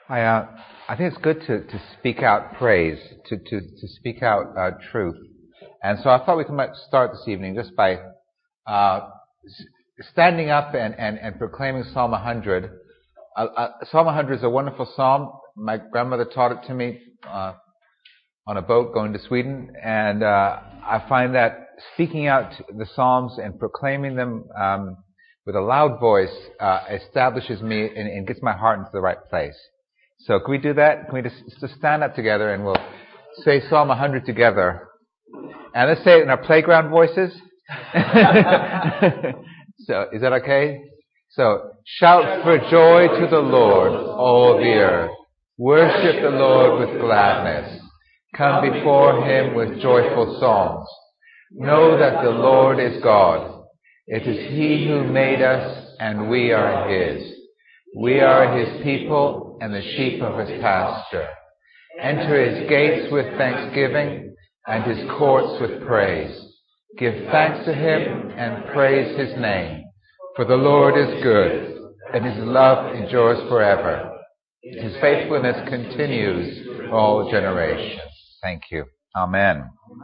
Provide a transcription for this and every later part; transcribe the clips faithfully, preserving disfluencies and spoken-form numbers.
I, uh, I think it's good to, to speak out praise, to, to, to speak out uh, truth. And so I thought we might start this evening just by uh, standing up and, and, and proclaiming Psalm one hundred. Uh, uh, Psalm one hundred is a wonderful psalm. My grandmother taught it to me uh, on a boat going to Sweden. And uh, I find that speaking out the psalms and proclaiming them um, with a loud voice uh, establishes me and, and gets my heart into the right place. So can we do that? Can we just, just stand up together and we'll say Psalm one hundred together? And let's say it in our playground voices. So, is that okay? So, shout for joy to the Lord, all the earth. Worship the Lord with gladness. Come before Him with joyful songs. Know that the Lord is God. It is He who made us, and we are His. We are His people and the sheep of His pasture. Enter His gates with thanksgiving and His courts with praise. Give thanks to Him and praise His name. For the Lord is good, and His love endures forever. His faithfulness continues for all generations. Thank you. Amen.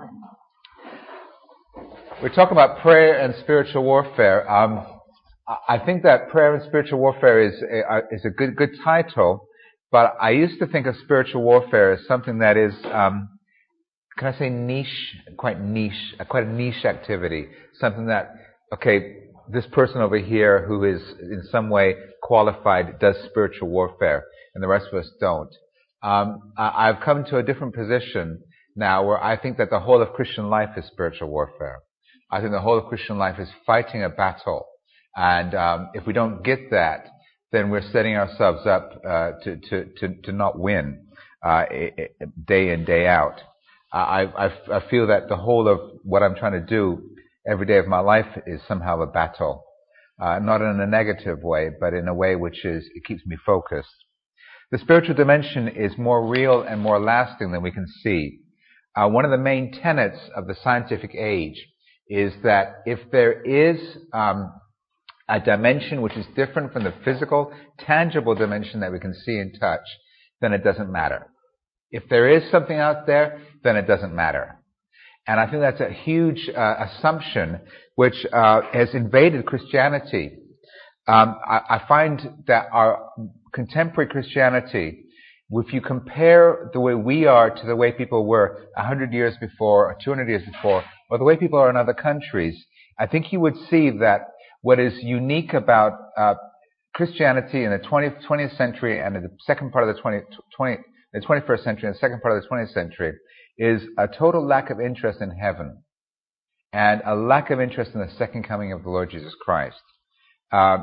We're talking about prayer and spiritual warfare. Um, I think that prayer and spiritual warfare is a, is a good good title, but I used to think of spiritual warfare as something that is, um, can I say niche? Quite niche, quite a niche activity. Something that, okay, this person over here who is in some way qualified does spiritual warfare, and the rest of us don't. Um, I, I've come to a different position now where I think that the whole of Christian life is spiritual warfare. I think the whole of Christian life is fighting a battle. And um, if we don't get that, then we're setting ourselves up uh, to, to, to, to not win uh, day in, day out. I, I, I feel that the whole of what I'm trying to do every day of my life is somehow a battle. Uh, not in a negative way, but in a way which is, it keeps me focused. The spiritual dimension is more real and more lasting than we can see. Uh, one of the main tenets of the scientific age is that if there is um, a dimension which is different from the physical, tangible dimension that we can see and touch, then it doesn't matter. If there is something out there, then it doesn't matter. And I think that's a huge uh, assumption which uh, has invaded Christianity. Um, I, I find that our contemporary Christianity, if you compare the way we are to the way people were one hundred years before or two hundred years before, or the way people are in other countries, I think you would see that what is unique about uh, Christianity in the twentieth century and in the second part of the twentieth, twentieth, the twenty-first century and the second part of the twentieth century is a total lack of interest in heaven and a lack of interest in the second coming of the Lord Jesus Christ. Uh,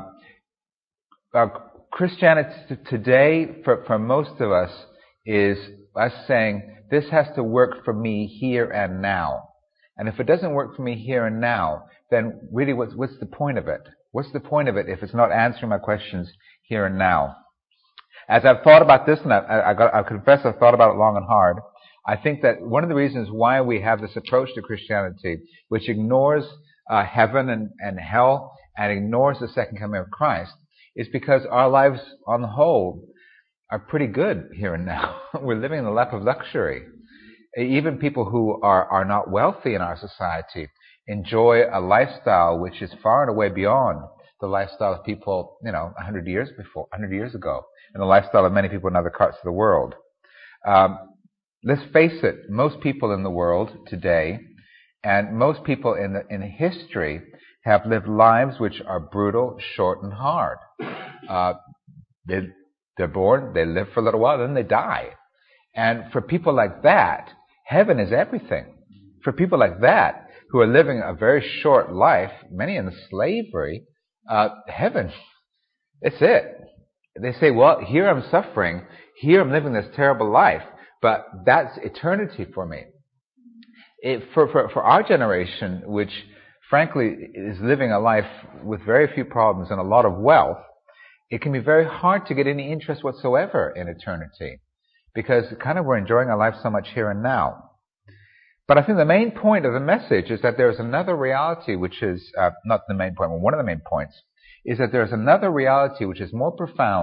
uh, Christianity today, for, for most of us, is us saying, this has to work for me here and now. And if it doesn't work for me here and now, then really what's, what's the point of it? What's the point of it if it's not answering my questions here and now? As I've thought about this, and I, I, got, I confess I've thought about it long and hard, I think that one of the reasons why we have this approach to Christianity, which ignores uh, heaven and, and hell and ignores the second coming of Christ, is because our lives on the whole are pretty good here and now. We're living in the lap of luxury. Even people who are, are not wealthy in our society enjoy a lifestyle which is far and away beyond the lifestyle of people, you know, one hundred years before, one hundred years ago, and the lifestyle of many people in other parts of the world. Um, let's face it, most people in the world today, and most people in the, in history, have lived lives which are brutal, short, and hard. Uh, they, they're born, they live for a little while, then they die. And for people like that, heaven is everything. For people like that, who are living a very short life, many in slavery, uh, heaven, it's it. They say, well, here I'm suffering, here I'm living this terrible life, but that's eternity for me. It, for, for, for our generation, which frankly is living a life with very few problems and a lot of wealth, it can be very hard to get any interest whatsoever in eternity, because kind of we're enjoying our life so much here and now. But I think the main point of the message is that there is another reality which is, uh, not the main point, but one of the main points, is that there is another reality which is more profound,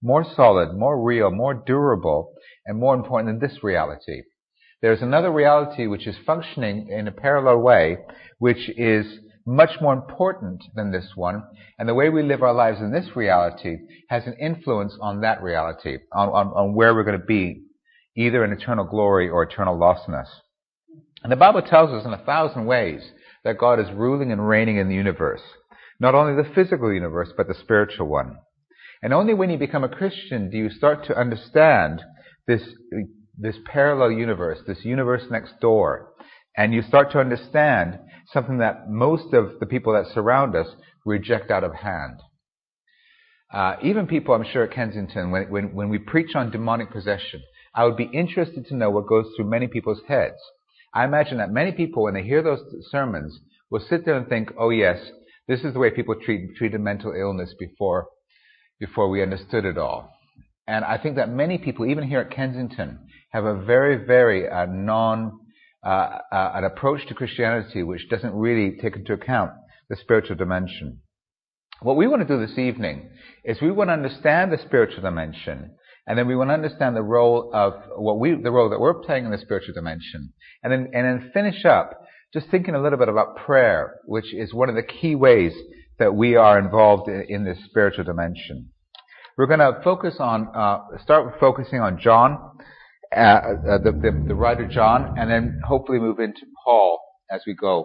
more solid, more real, more durable, and more important than this reality. There's another reality which is functioning in a parallel way, which is much more important than this one, and the way we live our lives in this reality has an influence on that reality, on, on, on where we're going to be, either in eternal glory or eternal lostness. And the Bible tells us in a thousand ways that God is ruling and reigning in the universe, not only the physical universe, but the spiritual one. And only when you become a Christian do you start to understand this this parallel universe, this universe next door, and you start to understand something that most of the people that surround us reject out of hand. Uh, even people, I'm sure, at Kensington, when, when, when we preach on demonic possession, I would be interested to know what goes through many people's heads. I imagine that many people, when they hear those sermons, will sit there and think, oh yes, this is the way people treat, treated mental illness before, before we understood it all. And I think that many people, even here at Kensington, have a very, very uh, non, uh, uh, an approach to Christianity which doesn't really take into account the spiritual dimension. What we want to do this evening is we want to understand the spiritual dimension, and then we want to understand the role of what we, the role that we're playing in the spiritual dimension, and then and then finish up just thinking a little bit about prayer, which is one of the key ways that we are involved in, in this spiritual dimension. We're going to focus on, uh, start with focusing on John, uh, uh, the, the, the writer John, and then hopefully move into Paul as we go.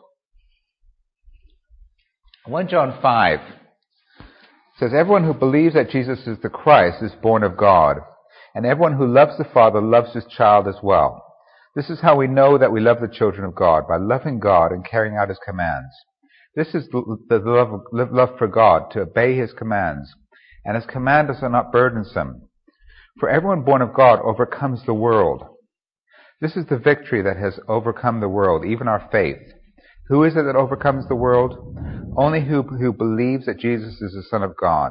First John five says, everyone who believes that Jesus is the Christ is born of God, and everyone who loves the Father loves his child as well. This is how we know that we love the children of God, by loving God and carrying out his commands. This is the, the love, of, love for God, to obey his commands. And his commandments are not burdensome. For everyone born of God overcomes the world. This is the victory that has overcome the world, even our faith. Who is it that overcomes the world? Only who, who believes that Jesus is the Son of God.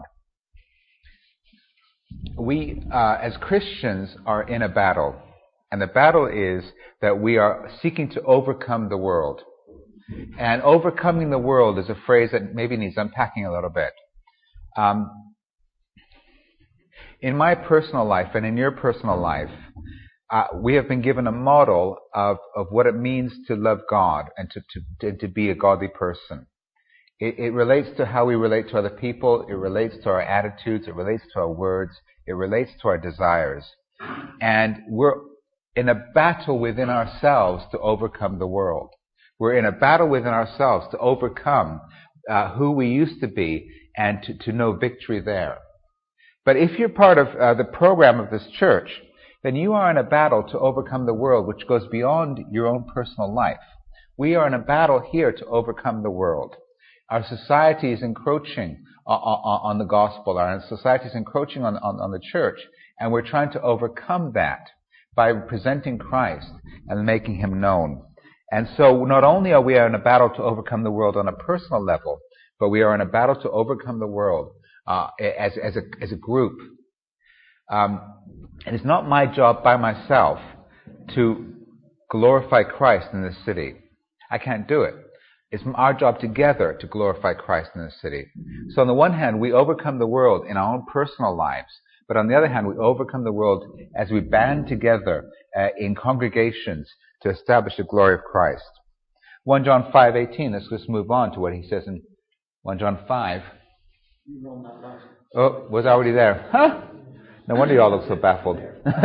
We, uh, as Christians, are in a battle. And the battle is that we are seeking to overcome the world. And overcoming the world is a phrase that maybe needs unpacking a little bit. Um, In my personal life and in your personal life, uh, we have been given a model of, of what it means to love God and to, to, to be a godly person. It, it relates to how we relate to other people. It relates to our attitudes. It relates to our words. It relates to our desires. And we're in a battle within ourselves to overcome the world. We're in a battle within ourselves to overcome uh, who we used to be and to, to know victory there. But if you're part of uh, the program of this church, then you are in a battle to overcome the world, which goes beyond your own personal life. We are in a battle here to overcome the world. Our society is encroaching on, on, on the gospel. Our society is encroaching on, on, on the church, and we're trying to overcome that by presenting Christ and making him known. And so not only are we in a battle to overcome the world on a personal level, but we are in a battle to overcome the world Uh, as, as a, as a group. Um, and it's not my job by myself to glorify Christ in this city. I can't do it. It's our job together to glorify Christ in this city. So on the one hand, we overcome the world in our own personal lives, but on the other hand, we overcome the world as we band together uh, in congregations to establish the glory of Christ. First John five eighteen, let's just move on to what he says in First John five. Oh, was already there. Huh? No wonder you all look so baffled.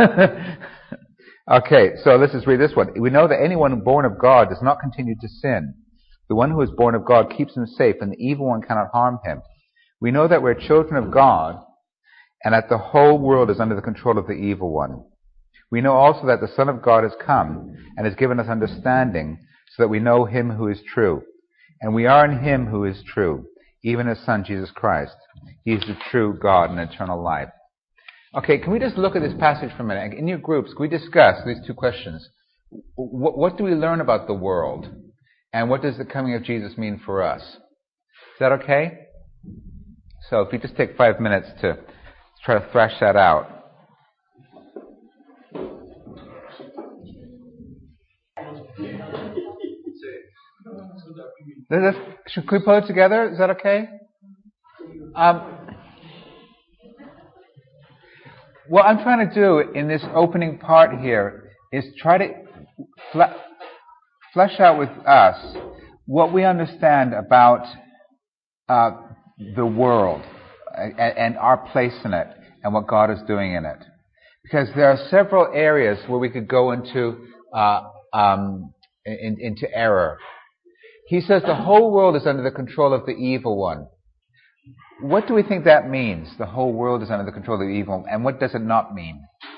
Okay, so let's just read this one. We know that anyone born of God does not continue to sin. The one who is born of God keeps him safe, and the evil one cannot harm him. We know that we're children of God, and that the whole world is under the control of the evil one. We know also that the Son of God has come, and has given us understanding, so that we know him who is true. And we are in him who is true, even his Son, Jesus Christ. He is the true God and eternal life. Okay, can we just look at this passage for a minute? In your groups, can we discuss these two questions? What, what do we learn about the world? And what does the coming of Jesus mean for us? Is that okay? So if you just take five minutes to try to thrash that out. Let's, should we put it together? Is that okay? Um, what I'm trying to do in this opening part here is try to fle- flesh out with us what we understand about uh, the world and, and our place in it and what God is doing in it. Because there are several areas where we could go into uh, um, in, into error. He says the whole world is under the control of the evil one. What do we think that means? The whole world is under the control of the evil, and what does it not mean?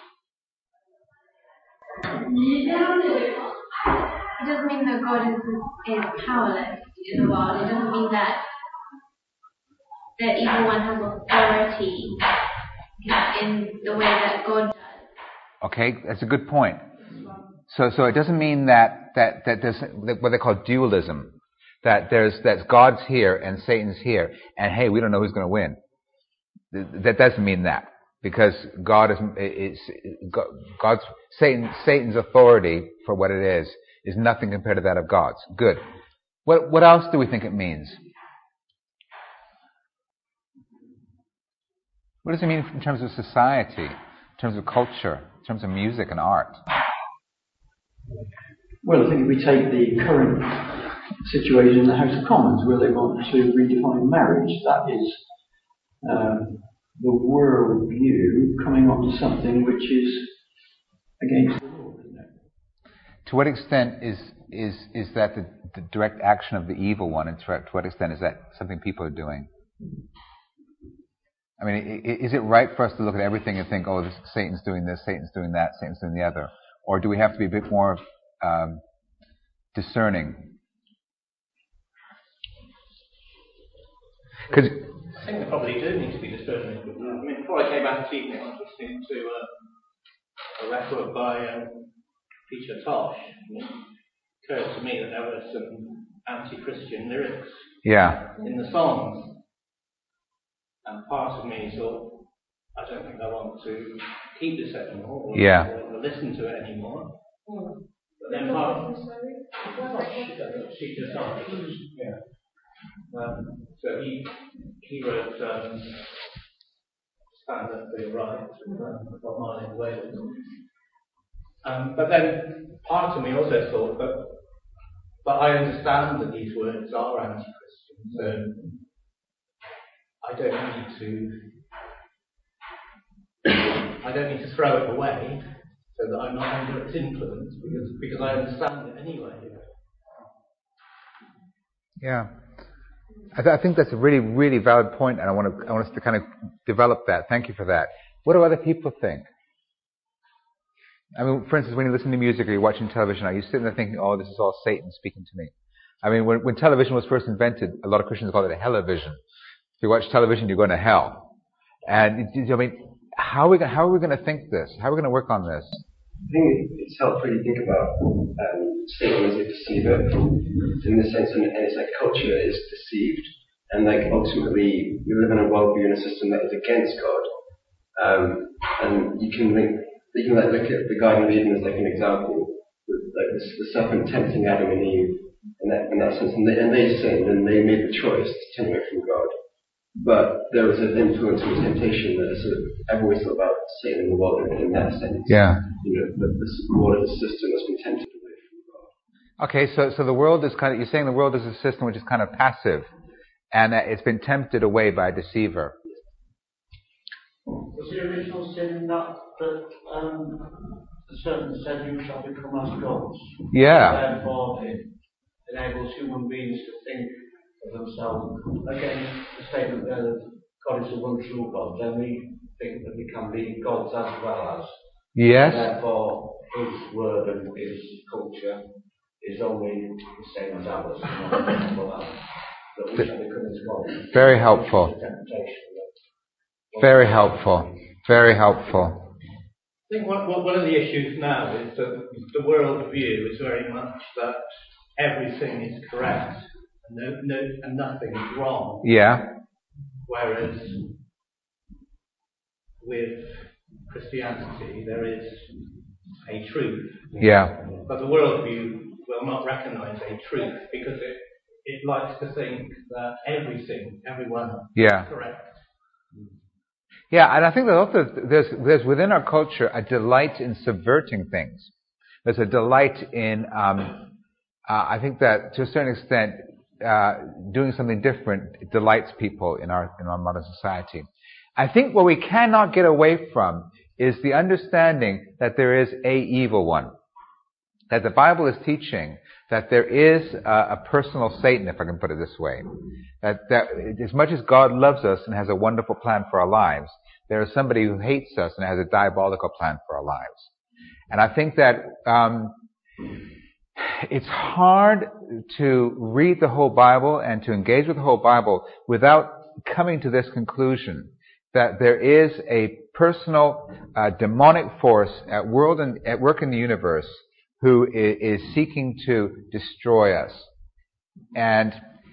It doesn't mean that God is, is powerless in the world. It doesn't mean that the evil one has authority in the way that God does. Okay, that's a good point. So, so it doesn't mean that that that there's what they call dualism. That there's that God's here and Satan's here, and hey, we don't know who's going to win. That doesn't mean that, because God is, is God's Satan Satan's authority for what it is is nothing compared to that of God's. Good. What what else do we think it means? What does it mean in terms of society, in terms of culture, in terms of music and art? Well, I think if we take the current situation in the House of Commons, where they want to redefine marriage, that is um, the world view coming onto something which is against the law, isn't it? To what extent is is is that the, the direct action of the evil one, and to, to what extent is that something people are doing? I mean, is it right for us to look at everything and think, oh, this, Satan's doing this, Satan's doing that, Satan's doing the other? Or do we have to be a bit more um, discerning? Cause I think they probably do need to be discerning. I mean, before I came out this evening, I was listening to uh, a record by um, Peter Tosh. And it occurred to me that there were some anti-Christian lyrics yeah. in the songs. And part of me thought, I don't think I want to keep this anymore, or, yeah. or, or listen to it anymore. Mm. But then part of she just yeah. Um, so he he wrote um, Stand Up for Your Rights with Bob Marley and Wailers. Um, but then part of me also thought, but but I understand that these words are anti-Christian, so I don't need to I don't need to throw it away so that I'm not under its influence, because because I understand it anyway. Yeah. I, th- I think that's a really, really valid point, and I want to I want us to kind of develop that. Thank you for that. What do other people think? I mean, for instance, when you listen to music or you're watching television, are you sitting there thinking, oh, this is all Satan speaking to me? I mean, when, when television was first invented, a lot of Christians called it a hellivision. If you watch television, you're going to hell. And, I mean, how are we, how are we going to think this? How are we going to work on this? I think it's helpful to think about um, Satan as a deceiver, in the sense, and it's like culture is deceived, and like ultimately we live in a worldview and a system that is against God. Um, and you can link, you can like look at the Garden of Eden as like an example, with like the, the serpent tempting Adam and Eve in that, in that sense, and they, and they sinned and they made the choice to turn away from God. But there was an influence and temptation that sort of, I've always thought about Satan in the world in, in that sense. Yeah. You know, the, the world as a system that's been tempted away from God. Okay, so so the world is kind of, you're saying the world is a system which is kind of passive, and uh, it's been tempted away by a deceiver. Was the original sin that that um, the serpent said, "You shall become as gods"? Yeah. Therefore, it enables human beings to think of themselves. Again, the statement there that God is the one true God, then we think that we can be gods as well as. Yes. Therefore, His word and His culture is only the same as ours. That we shall become as gods. Very helpful. Very helpful. Very helpful. I think what, what, one of the issues now is that the world view is very much that everything is correct and, no, no, and nothing is wrong. Yeah. Whereas with Christianity there is a truth. Yeah. But the world view will not recognise a truth because it, it likes to think that everything, everyone yeah. is correct. Yeah, and I think that also there's, there's within our culture a delight in subverting things. There's a delight in, um, uh, I think that to a certain extent, uh, doing something different delights people in our, in our modern society. I think what we cannot get away from is the understanding that there is a evil one. That the Bible is teaching that there is a, a personal Satan, if I can put it this way. That, that as much as God loves us and has a wonderful plan for our lives, there is somebody who hates us and has a diabolical plan for our lives. And I think that um, it's hard to read the whole Bible and to engage with the whole Bible without coming to this conclusion that there is a personal uh, demonic force at, world and, at work in the universe who is, is seeking to destroy us. And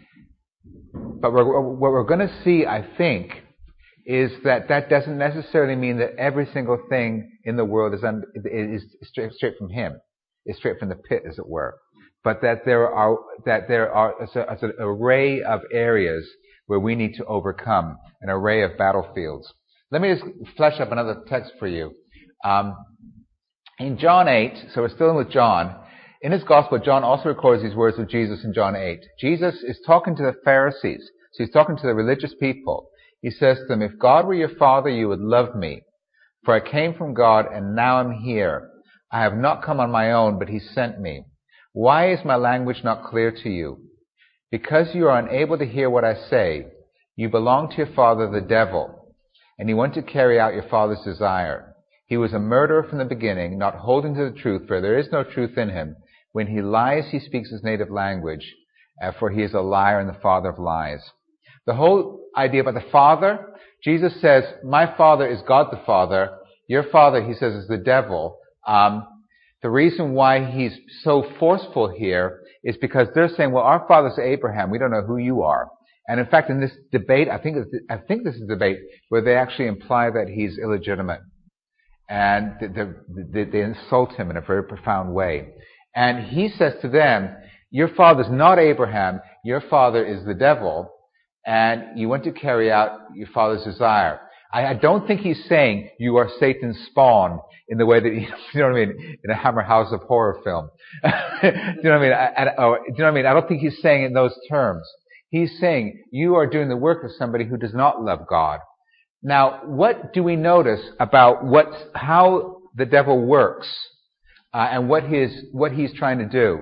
but we're, what we're going to see, I think, is that that doesn't necessarily mean that every single thing in the world is, un, is straight, straight from Him, is straight from the pit, as it were. But that there are that there are it's a, it's an array of areas where we need to overcome, an array of battlefields. Let me just flesh up another text for you. Um, in John eight, so we're still in with John. In his gospel, John also records these words of Jesus in John eight. Jesus is talking to the Pharisees, so he's talking to the religious people. He says to them, "If God were your Father, you would love me, for I came from God and now I'm here. I have not come on my own, but He sent me. Why is my language not clear to you? Because you are unable to hear what I say. You belong to your father, the devil, and you want to carry out your father's desire. He was a murderer from the beginning, not holding to the truth, for there is no truth in him. When he lies, he speaks his native language, uh, for he is a liar and the father of lies." The whole idea about the Father, Jesus says, my Father is God the Father. Your Father, He says, is the devil. Um, the reason why He's so forceful here is because they're saying, well, our father's Abraham. We don't know who you are. And in fact, in this debate, I think I think this is a debate where they actually imply that he's illegitimate. And they, they insult him in a very profound way. And he says to them, your father's not Abraham. Your father is the devil. And you want to carry out your father's desire. I, I don't think he's saying you are Satan's spawn in the way that, you know what I mean, in a Hammer House of Horror film. do you know what I mean? I, I, or, do you know what I mean? I don't think he's saying it in those terms. He's saying you are doing the work of somebody who does not love God. Now, what do we notice about what, how the devil works, uh, and what his, what he's trying to do?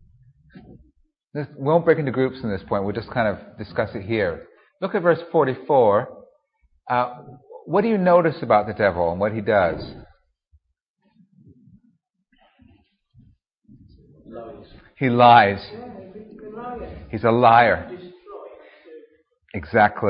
This, we won't break into groups in this point. We'll just kind of discuss it here. Look at verse forty-four. Uh, what do you notice about the devil and what he does? Lies. He lies. He's a liar. Exactly.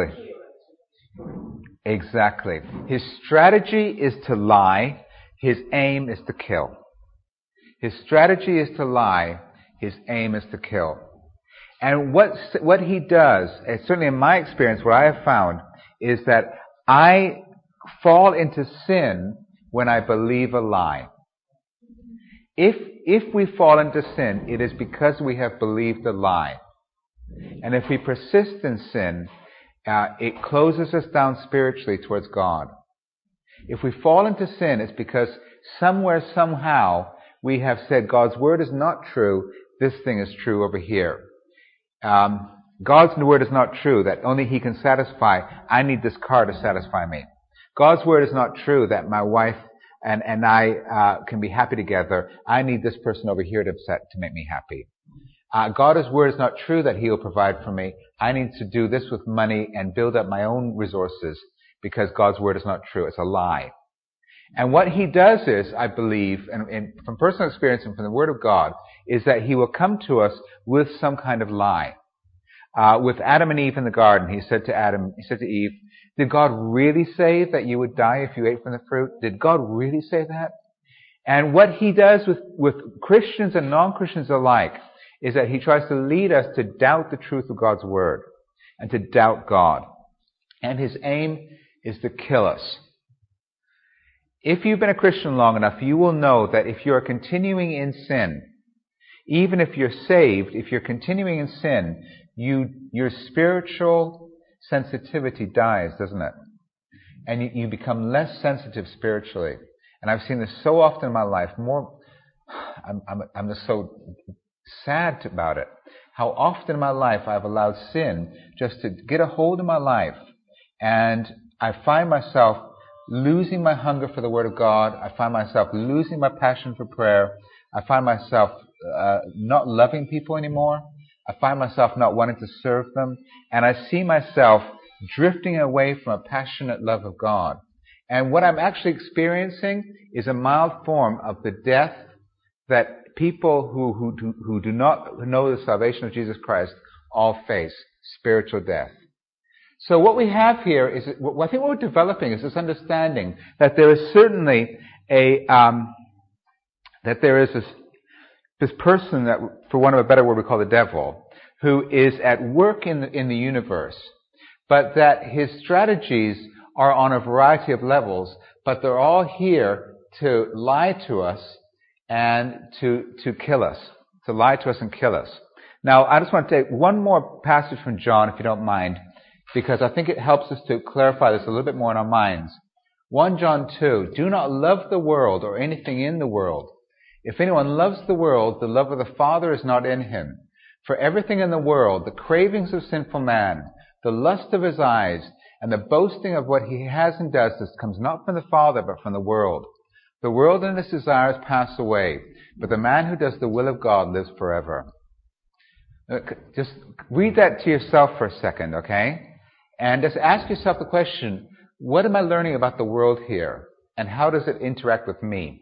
Exactly. His strategy is to lie. His aim is to kill. His strategy is to lie. His aim is to kill. And what what he does, and certainly in my experience, what I have found is that I fall into sin when I believe a lie. If if we fall into sin, it is because we have believed a lie. And if we persist in sin, uh, it closes us down spiritually towards God. If we fall into sin, it's because somewhere, somehow, we have said God's word is not true, this thing is true over here. Um, God's word is not true, that only He can satisfy. I need this car to satisfy me. God's word is not true, that my wife and, and I uh, can be happy together. I need this person over here to, upset, to make me happy. Uh, God's word is not true, that He will provide for me. I need to do this with money and build up my own resources because God's word is not true. It's a lie. And what He does is, I believe, and, and from personal experience and from the Word of God, is that He will come to us with some kind of lie. Uh, with Adam and Eve in the garden, He said to Adam, He said to Eve, did God really say that you would die if you ate from the fruit? Did God really say that? And what He does with, with Christians and non-Christians alike is that He tries to lead us to doubt the truth of God's Word and to doubt God. And His aim is to kill us. If you've been a Christian long enough, you will know that if you're continuing in sin, even if you're saved, if you're continuing in sin, you, your spiritual sensitivity dies, doesn't it? and you, you become less sensitive spiritually. And I've seen this so often in my life. More, I'm, I'm, I'm just so sad about it. How often in my life I've allowed sin just to get a hold of my life, and I find myself losing my hunger for the Word of God. I find myself losing my passion for prayer. I find myself uh, not loving people anymore. I find myself not wanting to serve them. And I see myself drifting away from a passionate love of God. And what I'm actually experiencing is a mild form of the death that people who, who, do, who do not know the salvation of Jesus Christ all face, spiritual death. So what we have here is, I think what we're developing is this understanding that there is certainly a, um, that there is this, this person that, for want of a better word, we call the devil, who is at work in the, in the universe, but that his strategies are on a variety of levels, but they're all here to lie to us and to, to kill us, to lie to us and kill us. Now, I just want to take one more passage from John, if you don't mind, because I think it helps us to clarify this a little bit more in our minds. First John two, do not love the world or anything in the world. If anyone loves the world, the love of the Father is not in him. For everything in the world, the cravings of sinful man, the lust of his eyes, and the boasting of what he has and does, this comes not from the Father, but from the world. The world and its desires pass away, but the man who does the will of God lives forever. Just read that to yourself for a second, okay? And just ask yourself the question, what am I learning about the world here? And how does it interact with me?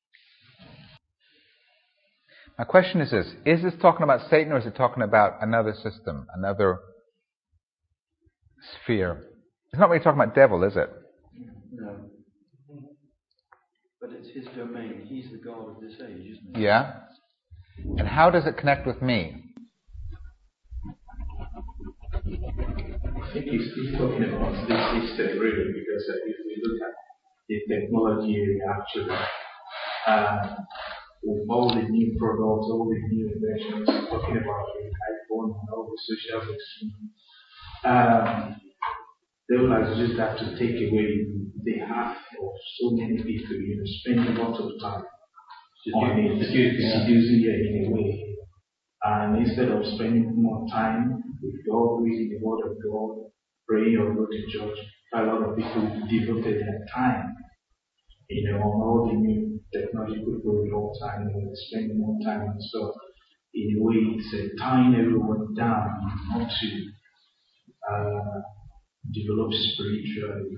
My question is this, is this talking about Satan or is it talking about another system, another sphere? It's not really talking about devil, is it? No. But it's his domain. He's the God of this age, isn't he? Yeah. And how does it connect with me? I think he's, he's talking about this system really, because uh, if we look at the technology actually, uh, with all the new products, all the new inventions, talking about the iPhone and all the social media, um, they will have just have to take away the half of so many people, you know, spending lots of time on it, seducing it in a way. And instead of spending more time with God, reading the Word of God, praying or go to church, a lot of people devoted their time, you know, on all the new technology people all time, you know, spending more time and stuff. In a way, it's uh, tying everyone down not to uh, develop spiritually.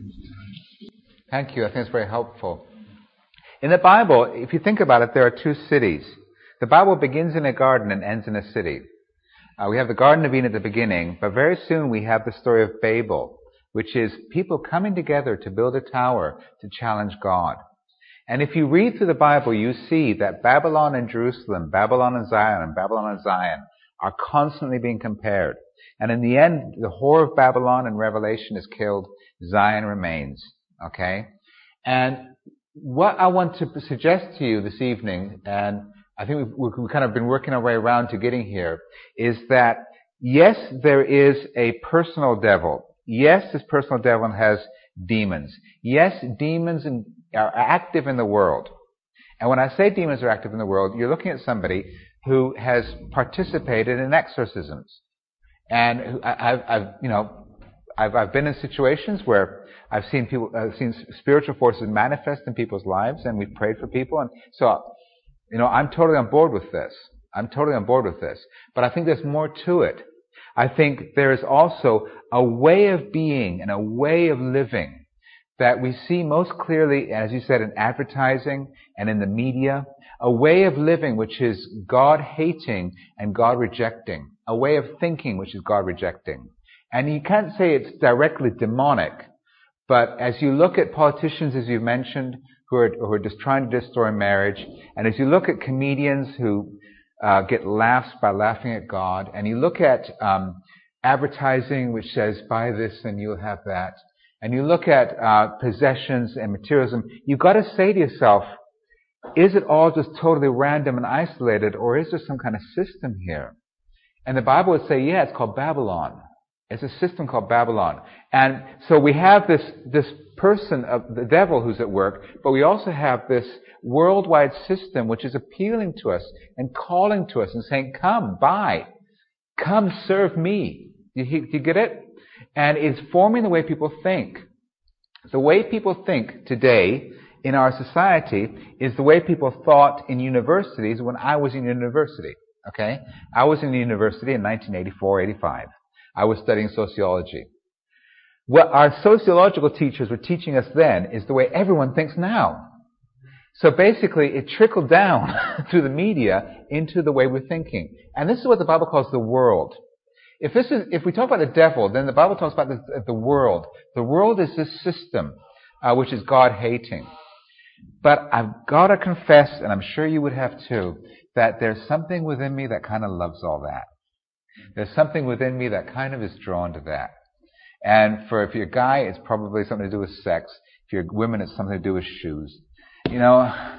Thank you. I think it's very helpful. In the Bible, if you think about it, there are two cities. The Bible begins in a garden and ends in a city. Uh, we have the Garden of Eden at the beginning, but very soon we have the story of Babel, which is people coming together to build a tower to challenge God. And if you read through the Bible, you see that Babylon and Jerusalem, Babylon and Zion, and Babylon and Zion are constantly being compared. And in the end, the whore of Babylon in Revelation is killed, Zion remains. Okay? And what I want to suggest to you this evening, and I think we've, we've kind of been working our way around to getting here, is that yes, there is a personal devil. Yes, this personal devil has demons. Yes, demons are active in the world. And when I say demons are active in the world, you're looking at somebody who has participated in exorcisms. And I've, I've you know, I've, I've been in situations where I've seen people, I've seen spiritual forces manifest in people's lives, and we've prayed for people. And so, you know, I'm totally on board with this. I'm totally on board with this. But I think there's more to it. I think there is also a way of being and a way of living that we see most clearly, as you said, in advertising and in the media, a way of living which is God-hating and God-rejecting, a way of thinking which is God-rejecting. And you can't say it's directly demonic, but as you look at politicians, as you mentioned, who are, who are just trying to destroy marriage, and as you look at comedians who uh, get laughs by laughing at God, and you look at um, advertising which says, buy this and you'll have that, and you look at uh, possessions and materialism, you've got to say to yourself, is it all just totally random and isolated, or is there some kind of system here? And the Bible would say, yeah, it's called Babylon. It's a system called Babylon. And so we have this, this person of the devil who's at work, but we also have this worldwide system which is appealing to us and calling to us and saying, come, buy, come serve me. Do you, do you get it? And it's forming the way people think. The way people think today in our society is the way people thought in universities when I was in university. Okay? I was in university in nineteen eighty-four, eighty-five. I was studying sociology. What our sociological teachers were teaching us then is the way everyone thinks now. So basically, it trickled down through the media into the way we're thinking. And this is what the Bible calls the world. If this is, if we talk about the devil, then the Bible talks about the, the world. The world is this system, uh, which is God-hating. But I've got to confess, and I'm sure you would have too, that there's something within me that kind of loves all that. There's something within me that kind of is drawn to that. And for if you're a guy, it's probably something to do with sex. If you're a woman, it's something to do with shoes. You know,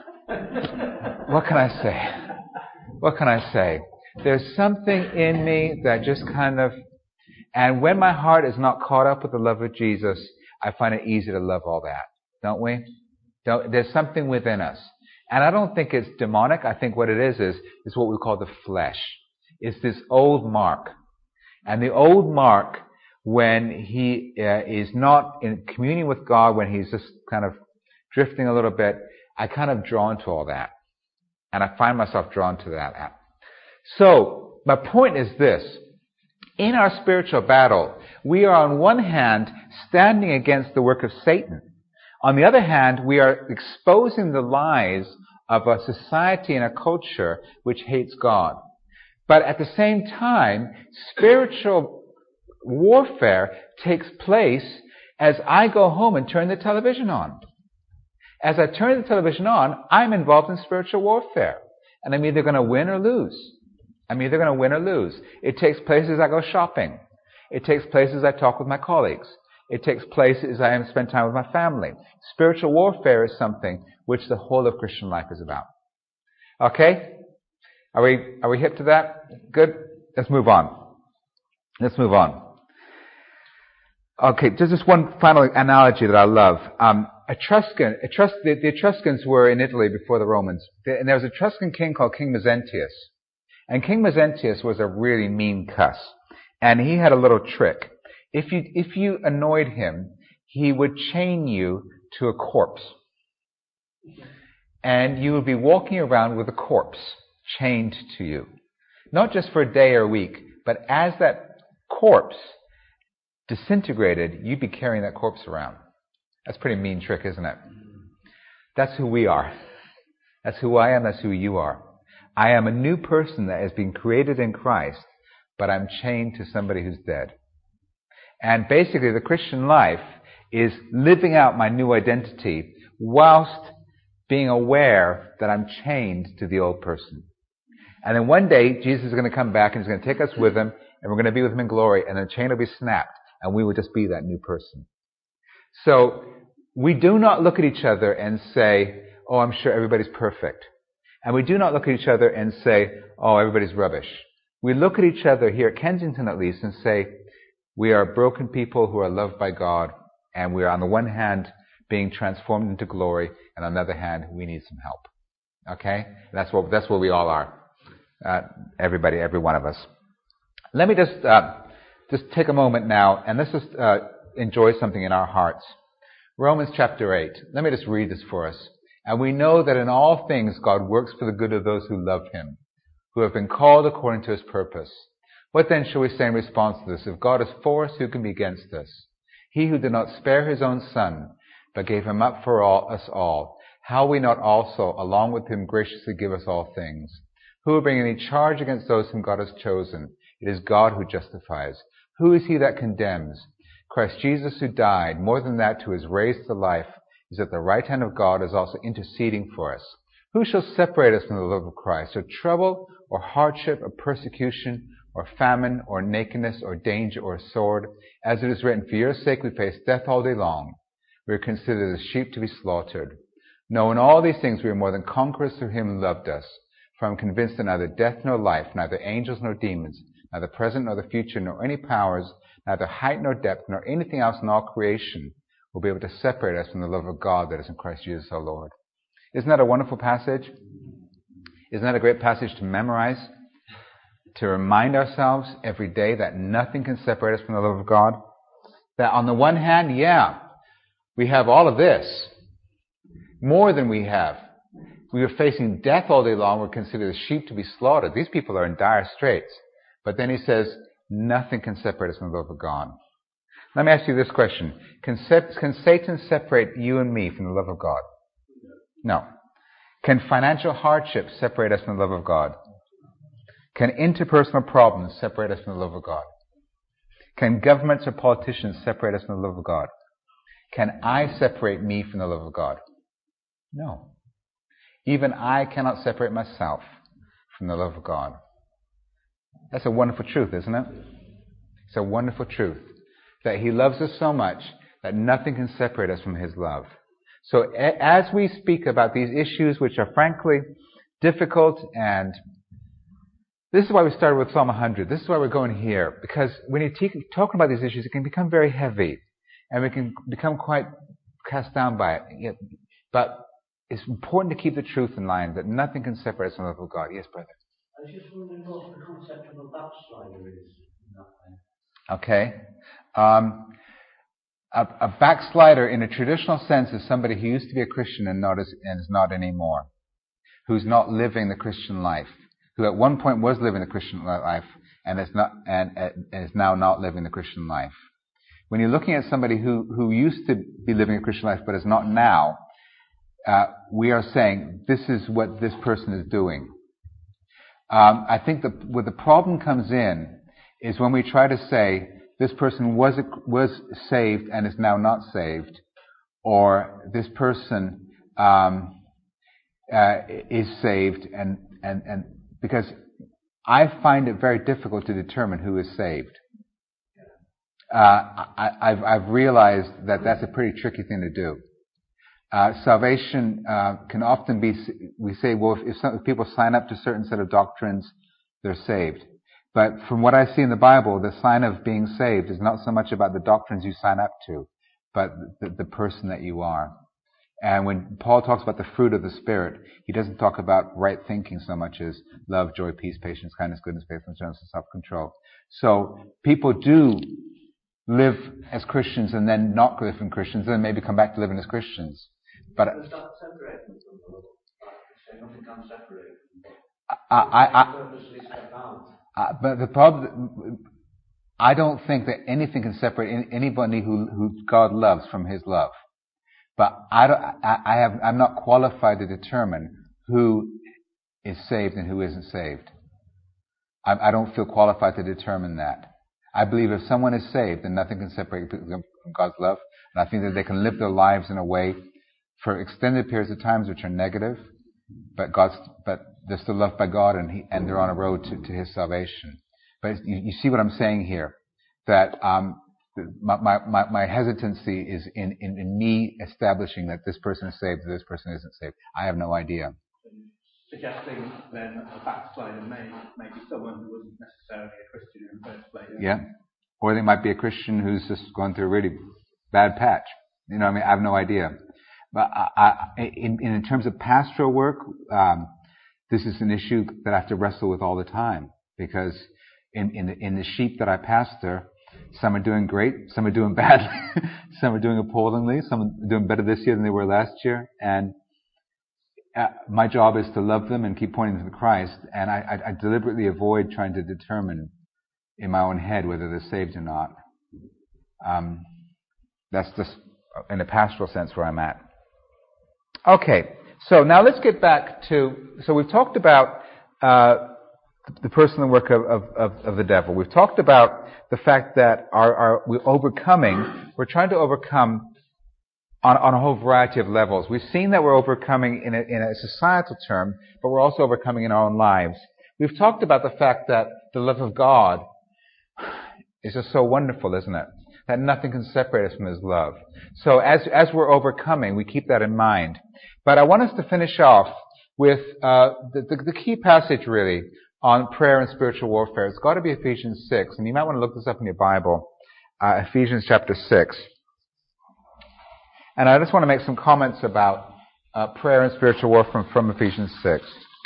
what can I say? What can I say? There's something in me that just kind of, and when my heart is not caught up with the love of Jesus, I find it easy to love all that. Don't we? Don't, there's something within us. And I don't think it's demonic. I think what it is is, is what we call the flesh. It's this old Mark. And the old Mark, when he uh, is not in communion with God, when he's just kind of drifting a little bit, I kind of drawn to all that. And I find myself drawn to that. So, my point is this. In our spiritual battle, we are on one hand standing against the work of Satan. On the other hand, we are exposing the lies of a society and a culture which hates God. But at the same time, spiritual warfare takes place as I go home and turn the television on. As I turn the television on, I'm involved in spiritual warfare. And I'm either going to win or lose. I'm either going to win or lose. It takes place as I go shopping. It takes place as I talk with my colleagues. It takes place as I spend time with my family. Spiritual warfare is something which the whole of Christian life is about. Okay? Are we, are we hip to that? Good? Let's move on. Let's move on. Okay, just this one final analogy that I love. Um, Etruscan, Etrus, the, the Etruscans were in Italy before the Romans. And there was an Etruscan king called King Mezentius. And King Mezentius was a really mean cuss. And he had a little trick. If you, if you annoyed him, he would chain you to a corpse. And you would be walking around with a corpse chained to you. Not just for a day or a week, but as that corpse disintegrated, you'd be carrying that corpse around. That's a pretty mean trick, isn't it? That's who we are. That's who I am, that's who you are. I am a new person that has been created in Christ, but I'm chained to somebody who's dead. And basically, the Christian life is living out my new identity whilst being aware that I'm chained to the old person. And then one day, Jesus is going to come back and he's going to take us with him, and we're going to be with him in glory, and the chain will be snapped, and we will just be that new person. So, we do not look at each other and say, oh, I'm sure everybody's perfect. And we do not look at each other and say, oh, everybody's rubbish. We look at each other here at Kensington at least and say, we are broken people who are loved by God, and we are on the one hand being transformed into glory, and on the other hand, we need some help. Okay? That's what, that's what we all are. Uh, everybody, every one of us. Let me just, uh, just take a moment now, and let's just, uh, enjoy something in our hearts. Romans chapter eight. Let me just read this for us. And we know that in all things God works for the good of those who love him, who have been called according to his purpose. What then shall we say in response to this? If God is for us, who can be against us? He who did not spare his own son, but gave him up for all, us all, how will we not also, along with him, graciously give us all things? Who will bring any charge against those whom God has chosen? It is God who justifies. Who is he that condemns? Christ Jesus, who died, more than that, who is raised to life, is at the right hand of God, is also interceding for us. Who shall separate us from the love of Christ? Or trouble, or hardship, or persecution, or famine, or nakedness, or danger, or sword? As it is written, for your sake we face death all day long. We are considered as sheep to be slaughtered. No, in all these things we are more than conquerors through him who loved us. For I am convinced that neither death nor life, neither angels nor demons, neither present nor the future, nor any powers, neither height nor depth, nor anything else in all creation will be able to separate us from the love of God that is in Christ Jesus our Lord. Isn't that a wonderful passage? Isn't that a great passage to memorize? To remind ourselves every day that nothing can separate us from the love of God? That on the one hand, yeah, we have all of this. More than we have. We are facing death all day long. We're considered as sheep to be slaughtered. These people are in dire straits. But then he says, nothing can separate us from the love of God. Let me ask you this question. Can, se- can Satan separate you and me from the love of God? No. Can financial hardship separate us from the love of God? Can interpersonal problems separate us from the love of God? Can governments or politicians separate us from the love of God? Can I separate me from the love of God? No. Even I cannot separate myself from the love of God. That's a wonderful truth, isn't it? It's a wonderful truth that He loves us so much that nothing can separate us from His love. So as we speak about these issues, which are frankly difficult, and this is why we started with Psalm one hundred. This is why we're going here. Because when you te- talk about these issues, it can become very heavy. And we can become quite cast down by it. But it's important to keep the truth in mind, that nothing can separate us from the love of God. Yes, brother? I was just wondering what the concept of a backslider is in that way. Okay. Um, a, a backslider in a traditional sense is somebody who used to be a Christian and, not is, and is not anymore. Who's not living the Christian life. Who at one point was living the Christian life and is not and, and is now not living the Christian life. When you're looking at somebody who, who used to be living a Christian life but is not now, uh, we are saying this is what this person is doing. Um, I think that where the problem comes in is when we try to say this person was was saved and is now not saved, or this person um, uh, is saved and and and because I find it very difficult to determine who is saved. Uh, I, I've, I've realized that that's a pretty tricky thing to do. Uh, salvation uh, can often be, we say, well, if, if, some, if people sign up to a certain set of doctrines, they're saved. But from what I see in the Bible, the sign of being saved is not so much about the doctrines you sign up to, but the, the person that you are. And when Paul talks about the fruit of the Spirit, he doesn't talk about right thinking so much as love, joy, peace, patience, kindness, goodness, faithfulness, gentleness, and self-control. So people do live as Christians and then not live as Christians, and then maybe come back to living as Christians. But Does that separate them from the Lord? Say nothing can separate them. I, I, I, purposely step out. I, but the problem, I don't think that anything can separate anybody who, who God loves from His love. But I, don't, I, I have, I'm not qualified to determine who is saved and who isn't saved. I, I don't feel qualified to determine that. I believe if someone is saved, then nothing can separate them from God's love. And I think that they can live their lives in a way for extended periods of times which are negative, but God's, but they're still loved by God, and he, and they're on a road to, to His salvation. But you, you see what I'm saying here? That um, my, my, my hesitancy is in, in, in me establishing that this person is saved, this person isn't saved. I have no idea. Suggesting then a backslider may, may be someone who wasn't necessarily a Christian in the first place. Yeah. Or they might be a Christian who's just gone through a really bad patch. You know what I mean? I have no idea. But I, I, in, in terms of pastoral work, um, this is an issue that I have to wrestle with all the time. Because in, in, the, in the sheep that I pastor, some are doing great, some are doing badly, some are doing appallingly, some are doing better this year than they were last year. And uh, my job is to love them and keep pointing them to Christ. And I, I, I deliberately avoid trying to determine in my own head whether they're saved or not. Um, that's just in a pastoral sense where I'm at. Okay, so now let's get back to, so we've talked about uh, the personal work of, of, of the devil. We've talked about the fact that our, our, we're overcoming, we're trying to overcome on, on a whole variety of levels. We've seen that we're overcoming in a, in a societal term, but we're also overcoming in our own lives. We've talked about the fact that the love of God is just so wonderful, isn't it? That nothing can separate us from His love. So as, as we're overcoming, we keep that in mind. But I want us to finish off with uh, the, the, the key passage, really, on prayer and spiritual warfare. It's got to be Ephesians six, and you might want to look this up in your Bible. uh, Ephesians chapter six. And I just want to make some comments about uh, prayer and spiritual warfare from, from Ephesians six.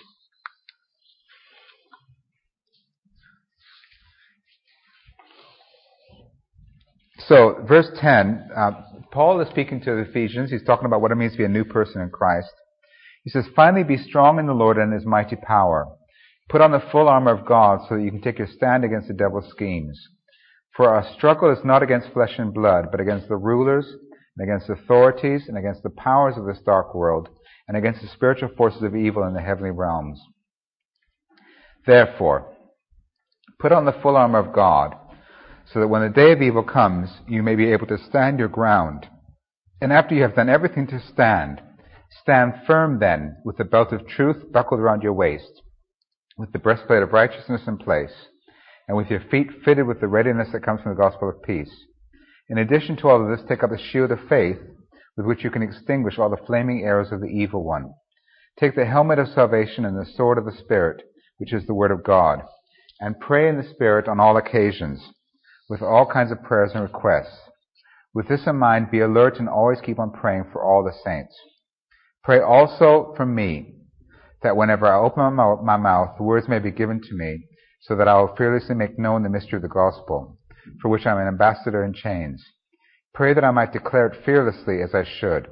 So, verse ten, uh, Paul is speaking to the Ephesians. He's talking about what it means to be a new person in Christ. He says, "Finally be strong in the Lord and His mighty power. Put on the full armor of God so that you can take your stand against the devil's schemes. For our struggle is not against flesh and blood, but against the rulers, and against authorities, and against the powers of this dark world, and against the spiritual forces of evil in the heavenly realms. Therefore, put on the full armor of God, so that when the day of evil comes, you may be able to stand your ground. And after you have done everything to stand, stand firm then, with the belt of truth buckled around your waist, with the breastplate of righteousness in place, and with your feet fitted with the readiness that comes from the gospel of peace. In addition to all of this, take up the shield of faith, with which you can extinguish all the flaming arrows of the evil one. Take the helmet of salvation and the sword of the Spirit, which is the word of God, and pray in the Spirit on all occasions, with all kinds of prayers and requests. With this in mind, be alert and always keep on praying for all the saints. Pray also for me, that whenever I open my mouth, words may be given to me, so that I will fearlessly make known the mystery of the gospel, for which I am an ambassador in chains. Pray that I might declare it fearlessly as I should."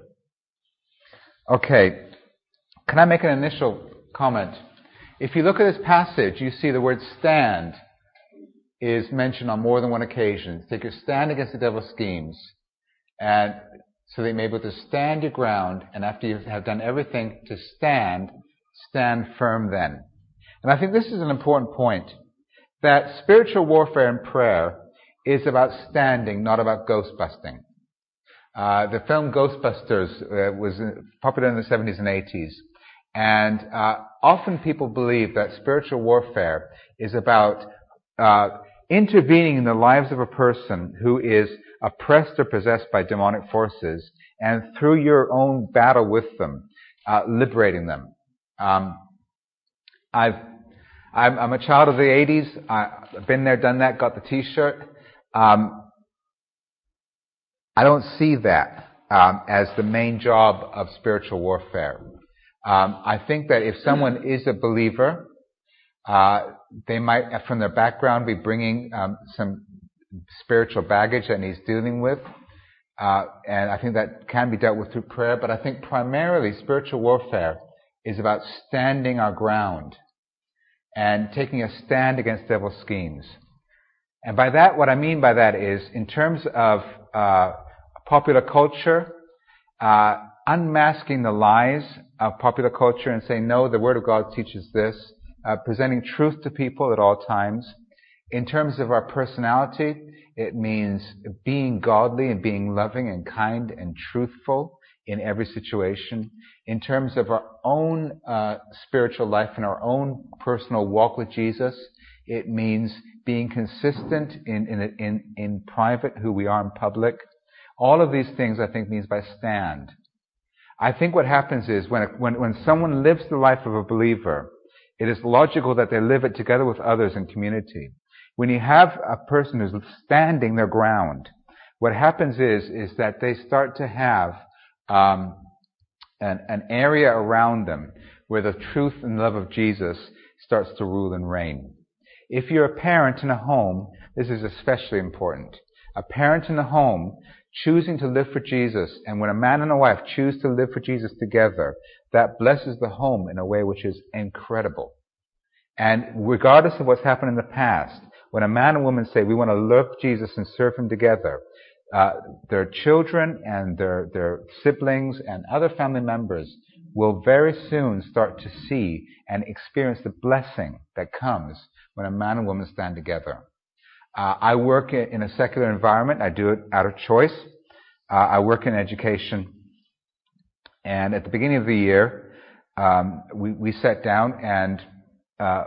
Okay, can I make an initial comment? If you look at this passage, you see the word stand is mentioned on more than one occasion. Take your stand against the devil's schemes, and so that you may be able to stand your ground, and after you have done everything to stand, stand firm then. And I think this is an important point, that spiritual warfare and prayer is about standing, not about ghost busting. Uh, the film Ghostbusters uh, was popular in the seventies and eighties, and uh, often people believe that spiritual warfare is about uh, intervening in the lives of a person who is oppressed or possessed by demonic forces, and through your own battle with them, uh, liberating them. Um, I've, I'm, I'm a child of the eighties. I've been there, done that, got the T-shirt. Um, I don't see that um, as the main job of spiritual warfare. Um, I think that if someone is a believer, uh, they might, from their background, be bringing um, some spiritual baggage that needs dealing with, uh, and I think that can be dealt with through prayer. But I think primarily spiritual warfare is about standing our ground and taking a stand against devil's schemes. And by that, what I mean by that is, in terms of uh, popular culture, uh, unmasking the lies of popular culture and saying, no, the Word of God teaches this, uh, presenting truth to people at all times. In terms of our personality, it means being godly and being loving and kind and truthful in every situation. In terms of our own uh, spiritual life and our own personal walk with Jesus, it means being consistent in, in, in, in private, who we are in public. All of these things, I think, means by stand. I think what happens is when, when, when someone lives the life of a believer, it is logical that they live it together with others in community. When you have a person who's standing their ground, what happens is, is that they start to have um, an, an area around them where the truth and love of Jesus starts to rule and reign. If you're a parent in a home, this is especially important. A parent in a home choosing to live for Jesus, and when a man and a wife choose to live for Jesus together, that blesses the home in a way which is incredible. And regardless of what's happened in the past, when a man and woman say, we want to love Jesus and serve Him together, uh, their children and their, their siblings and other family members will very soon start to see and experience the blessing that comes when a man and woman stand together. Uh, I work in a secular environment. I do it out of choice. Uh, I work in education. And at the beginning of the year, um, we, we sat down and uh,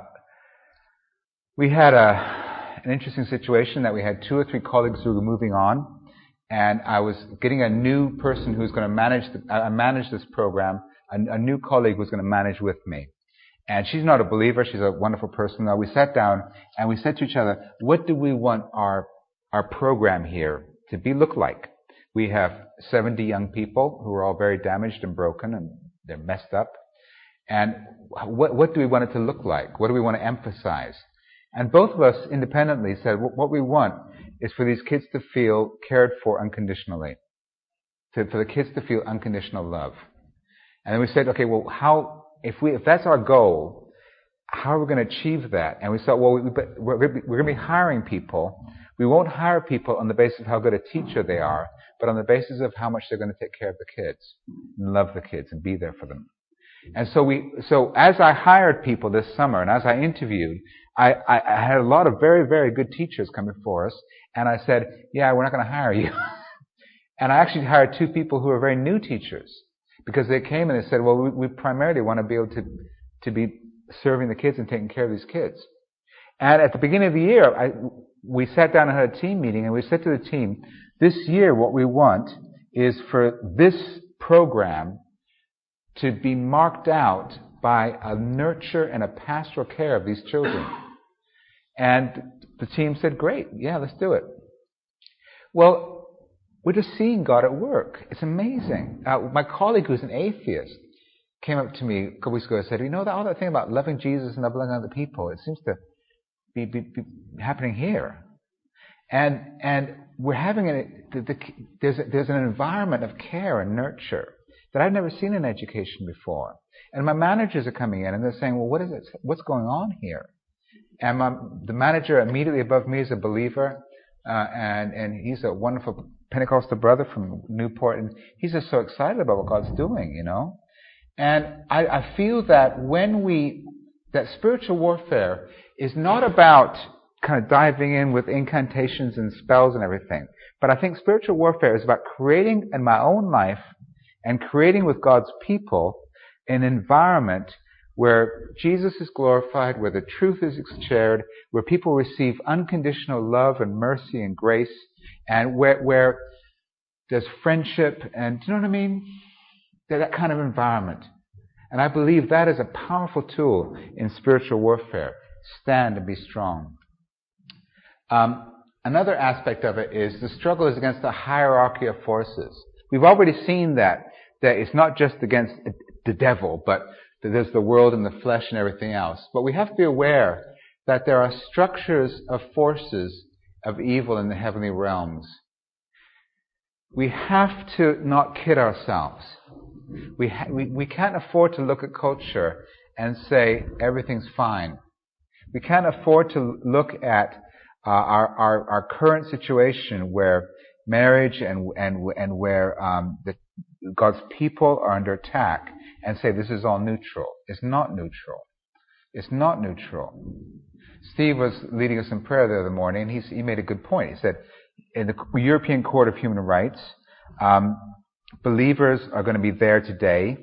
we had a, an interesting situation that we had two or three colleagues who were moving on. And I was getting a new person who's going to manage the, uh, manage this program. A, a new colleague was going to manage with me. And she's not a believer. She's a wonderful person. Though we sat down and we said to each other, what do we want our our program here to be look like. We have seventy young people who are all very damaged and broken, and they're messed up. And what, what do we want it to look like? What do we want to emphasize? And both of us independently said, what we want is for these kids to feel cared for unconditionally, to, for the kids to feel unconditional love. And then we said, okay, well, how, if we, if that's our goal, how are we going to achieve that? And we thought, well, we, we're, we're going to be hiring people. We won't hire people on the basis of how good a teacher they are, but on the basis of how much they're going to take care of the kids, and love the kids, and be there for them. And so we, so as I hired people this summer, and as I interviewed, I, I, I had a lot of very, very good teachers come before us, and I said, yeah, we're not going to hire you. And I actually hired two people who are very new teachers, because they came and they said, well, we, we primarily want to be able to, to be serving the kids and taking care of these kids. And at the beginning of the year, I, we sat down and had a team meeting, and we said to the team, this year what we want is for this program to be marked out by a nurture and a pastoral care of these children. And the team said, great, yeah, let's do it. Well, we're just seeing God at work. It's amazing. Uh, my colleague who's an atheist came up to me a couple weeks ago and said, you know, all that thing about loving Jesus and loving other people, it seems to be, be, be happening here. And and we're having a, the, the, there's, a, there's an environment of care and nurture that I've never seen in education before. And my managers are coming in and they're saying, well, what is it? What's going on here? And my, the manager immediately above me is a believer, uh, and, and he's a wonderful Pentecostal brother from Newport, and he's just so excited about what God's doing, you know. And I, I feel that when we, that spiritual warfare is not about kind of diving in with incantations and spells and everything, but I think spiritual warfare is about creating in my own life and creating with God's people an environment where Jesus is glorified, where the truth is shared, where people receive unconditional love and mercy and grace, and where, where there's friendship and, do you know what I mean? That kind of environment. And I believe that is a powerful tool in spiritual warfare. Stand and be strong. Um, another aspect of it is the struggle is against the hierarchy of forces. We've already seen that, that it's not just against the devil, but that there's the world and the flesh and everything else. But we have to be aware that there are structures of forces of evil in the heavenly realms. We have to not kid ourselves. We, ha- we, we can't afford to look at culture and say everything's fine. We can't afford to look at uh, our, our, our current situation where marriage and, and, and where um, the, God's people are under attack and say this is all neutral. It's not neutral. It's not neutral. Steve was leading us in prayer the other morning, and he's, he made a good point. He said, in the European Court of Human Rights, um, believers are going to be there today,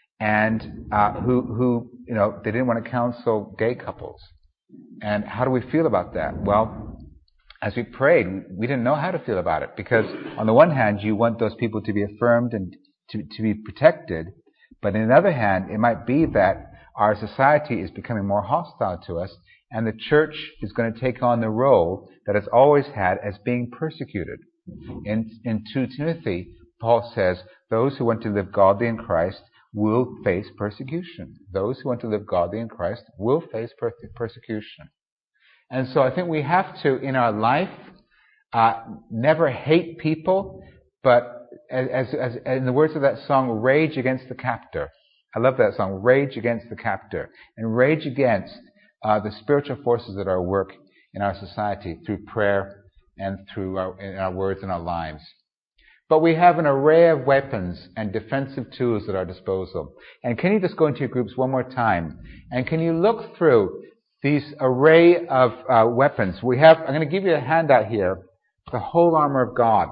and uh, who, who, you know, they didn't want to counsel gay couples. And how do we feel about that? Well, as we prayed, we didn't know how to feel about it, because on the one hand, you want those people to be affirmed and to, to be protected, but on the other hand, it might be that our society is becoming more hostile to us, and the church is going to take on the role that it's always had as being persecuted. In, in Second Timothy, Paul says, those who want to live godly in Christ will face persecution. Those who want to live godly in Christ will face per- persecution. And so I think we have to, in our life, uh, never hate people, but as, as, as in the words of that song, rage against the captor. I love that song, rage against the captor, and rage against uh, the spiritual forces that are at work in our society through prayer and through our, in our words and our lives. But we have an array of weapons and defensive tools at our disposal. And can you just go into your groups one more time? And can you look through these array of uh, weapons? We have, I'm going to give you a handout here, the whole armor of God.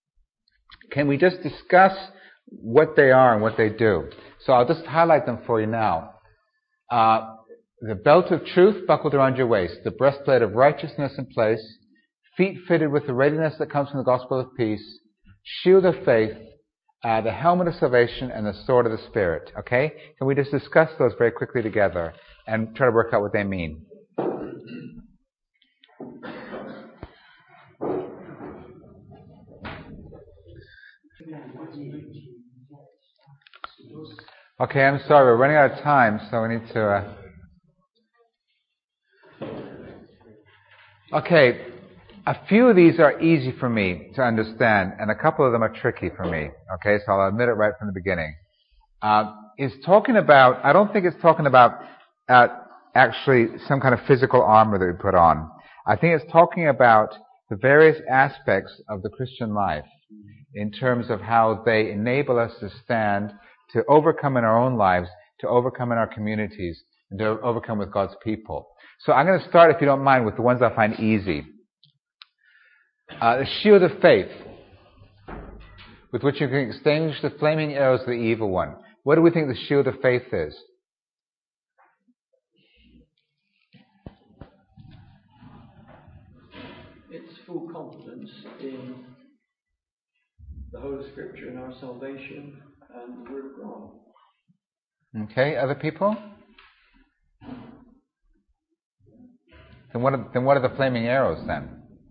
Can we just discuss what they are and what they do? So I'll just highlight them for you now. Uh, the belt of truth buckled around your waist, the breastplate of righteousness in place, feet fitted with the readiness that comes from the gospel of peace, shield of faith, uh, the helmet of salvation, and the sword of the Spirit. Okay? Can we just discuss those very quickly together and try to work out what they mean? Okay, I'm sorry, we're running out of time, so we need to... Uh... Okay, a few of these are easy for me to understand, and a couple of them are tricky for me. Okay, so I'll admit it right from the beginning. Uh, it's talking about, I don't think it's talking about uh, actually some kind of physical armor that we put on. I think it's talking about the various aspects of the Christian life in terms of how they enable us to stand, to overcome in our own lives, to overcome in our communities, and to overcome with God's people. So I'm going to start, if you don't mind, with the ones I find easy. Uh, the shield of faith, with which you can extinguish the flaming arrows of the evil one. What do we think the shield of faith is? It's full confidence in the Holy Scripture and our salvation and the Word of God. Okay, other people? Then what are, then what are the flaming arrows then?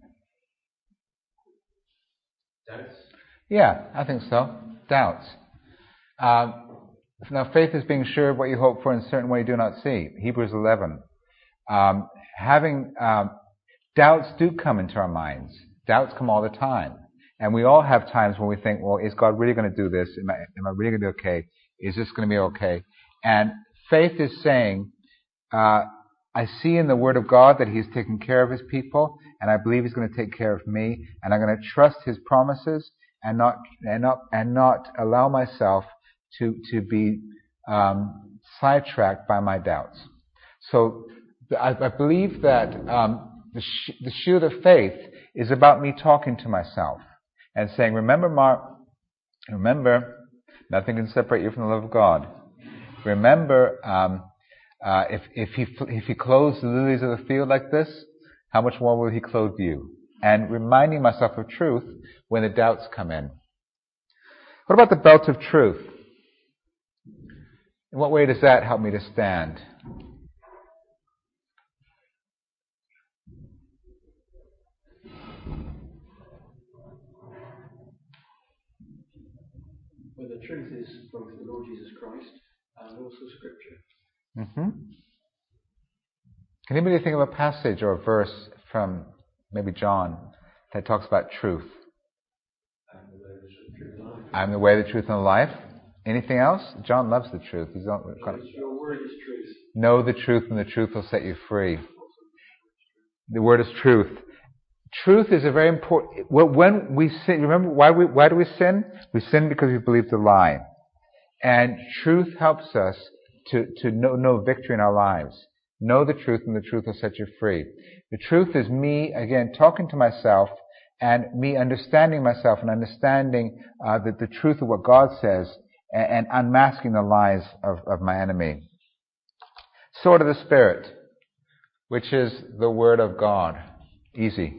Doubts? Yeah, I think so. Doubts. Um, now, faith is being sure of what you hope for and certain what you do not see. Hebrews eleven. Um, having um, doubts do come into our minds. Doubts come all the time. And we all have times when we think, well, is God really going to do this? Am I, am I really going to be okay? Is this going to be okay? And faith is saying, uh, I see in the Word of God that He's taking care of His people, and I believe He's going to take care of me, and I'm going to trust His promises and not and not and not allow myself to to be um, sidetracked by my doubts. So I, I believe that um, the, sh- the shield of faith is about me talking to myself and saying, "Remember, Mark. Remember, nothing can separate you from the love of God. Remember." Um, Uh, if, if he, if he clothes the lilies of the field like this, how much more will he clothe you? And reminding myself of truth when the doubts come in. What about the belt of truth? In what way does that help me to stand? Well, the truth is both the Lord Jesus Christ and also Scripture. Mm-hmm. Can anybody think of a passage or a verse from maybe John that talks about truth? I'm the way, the truth, and the life. Anything else? John loves the truth. He's not, Your word is truth. know the truth, and the truth will set you free. The word is truth. Truth is a very important. When we sin, remember why we why do we sin? We sin because we believe the lie, and truth helps us to to know, know victory in our lives. Know the truth, and the truth will set you free. The truth is me, again, talking to myself, and me understanding myself and understanding uh, the, the truth of what God says, and, and unmasking the lies of, of my enemy. Sword of the Spirit, which is the Word of God. Easy.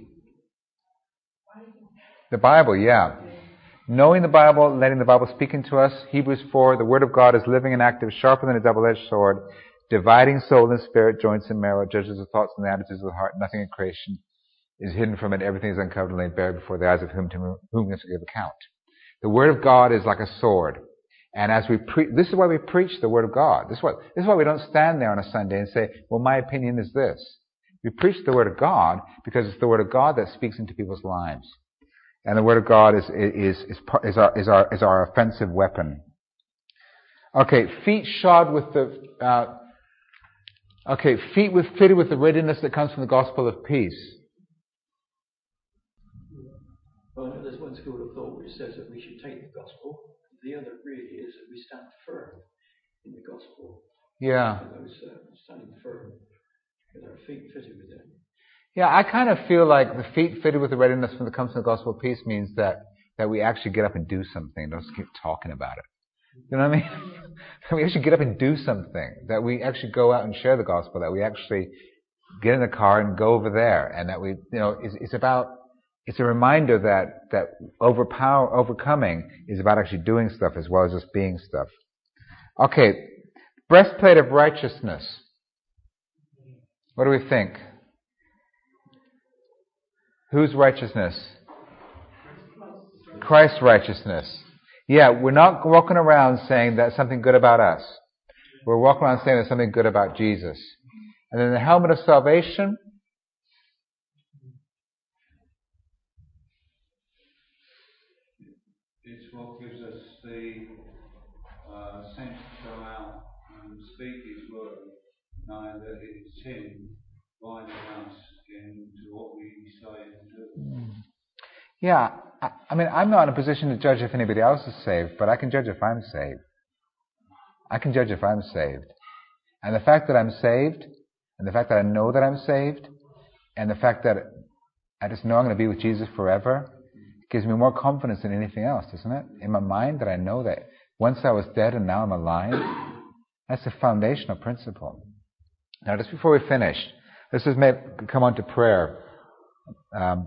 The Bible, yeah. Knowing the Bible, letting the Bible speak into us. Hebrews four, the Word of God is living and active, sharper than a double-edged sword, dividing soul and spirit, joints and marrow, judges the thoughts and the attitudes of the heart. Nothing in creation is hidden from it. Everything is uncovered and laid bare before the eyes of whom to whom we have to give account. The Word of God is like a sword. And as we pre- this is why we preach the Word of God. This is, what, this is why we don't stand there on a Sunday and say, well, my opinion is this. We preach the Word of God because it's the Word of God that speaks into people's lives. And the Word of God is, is, is, is, our, is, our, is our offensive weapon. Okay, feet shod with the, uh, okay, feet with, fitted with the readiness that comes from the gospel of peace. Well, I know there's one school of thought which says that we should take the gospel. The other really is that we stand firm in the gospel. Yeah. Those uh, standing firm with our feet fitted with it. Yeah, I kind of feel like the feet fitted with the readiness from the comes from the gospel of peace means that, that we actually get up and do something. Don't just keep talking about it. You know what I mean? We actually get up and do something. That we actually go out and share the gospel. That we actually get in the car and go over there. And that we, you know, it's, it's about, it's a reminder that, that overpower, overcoming is about actually doing stuff as well as just being stuff. Okay. Breastplate of righteousness. What do we think? Whose righteousness? Christ's righteousness. Yeah, we're not walking around saying that's something good about us. We're walking around saying there's something good about Jesus. And then the helmet of salvation. It's what gives us the uh, sense to go out and speak His word, knowing that it's Him guiding us into what we say and do. Yeah, I, I mean, I'm not in a position to judge if anybody else is saved, but I can judge if I'm saved. I can judge if I'm saved. And the fact that I'm saved, and the fact that I know that I'm saved, and the fact that I just know I'm going to be with Jesus forever, gives me more confidence than anything else, doesn't it? In my mind, that I know that once I was dead and now I'm alive. That's a foundational principle. Now, just before we finish, let's just make, come on to prayer. Um,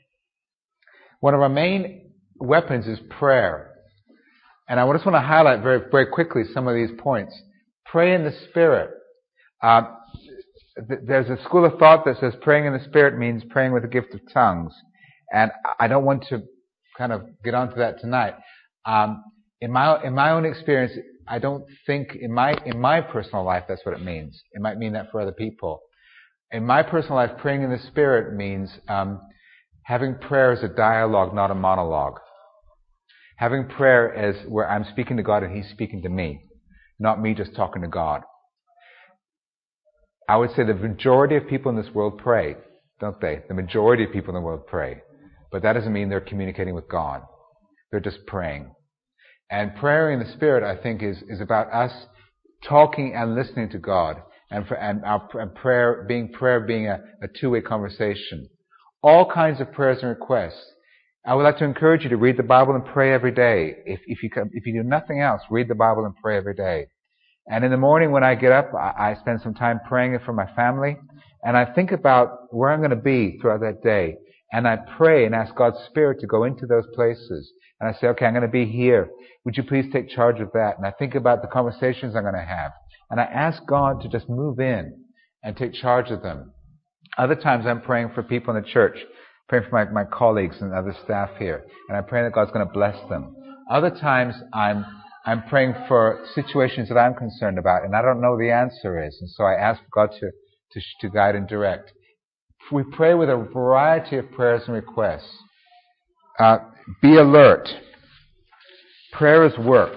one of our main weapons is prayer. And I just want to highlight very, very quickly some of these points. Pray in the Spirit. Uh, th- there's a school of thought that says praying in the Spirit means praying with the gift of tongues. And I don't want to kind of get onto that tonight. Um, in my in my own experience, I don't think in my in my personal life that's what it means. It might mean that for other people. In my personal life, praying in the Spirit means um, having prayer as a dialogue, not a monologue. Having prayer as where I'm speaking to God and He's speaking to me, not me just talking to God. I would say the majority of people in this world pray, don't they? The majority of people in the world pray. But that doesn't mean they're communicating with God. They're just praying. And prayer in the Spirit, I think, is, is about us talking and listening to God. And, for, and our and prayer being prayer being a, a two-way conversation. All kinds of prayers and requests. I would like to encourage you to read the Bible and pray every day. If, if you if you do nothing else, read the Bible and pray every day. And in the morning when I get up, I, I spend some time praying for my family. And I think about where I'm going to be throughout that day. And I pray and ask God's Spirit to go into those places. And I say, okay, I'm going to be here. Would you please take charge of that? And I think about the conversations I'm going to have. And I ask God to just move in and take charge of them. Other times I'm praying for people in the church, praying for my, my colleagues and other staff here. And I'm praying that God's going to bless them. Other times I'm I'm praying for situations that I'm concerned about, and I don't know the answer is. And so I ask God to, to, to guide and direct. We pray with a variety of prayers and requests. Uh, be alert. Prayer is work.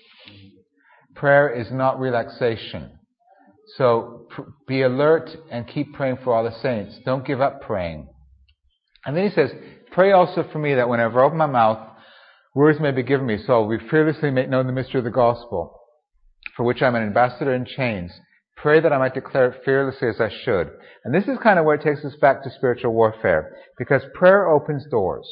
Prayer is not relaxation. So pr- be alert and keep praying for all the saints. Don't give up praying. And then he says, pray also for me that whenever I open my mouth, words may be given me. So we fearlessly make known the mystery of the gospel, for which I'm an ambassador in chains. Pray that I might declare it fearlessly as I should. And this is kind of where it takes us back to spiritual warfare, because prayer opens doors.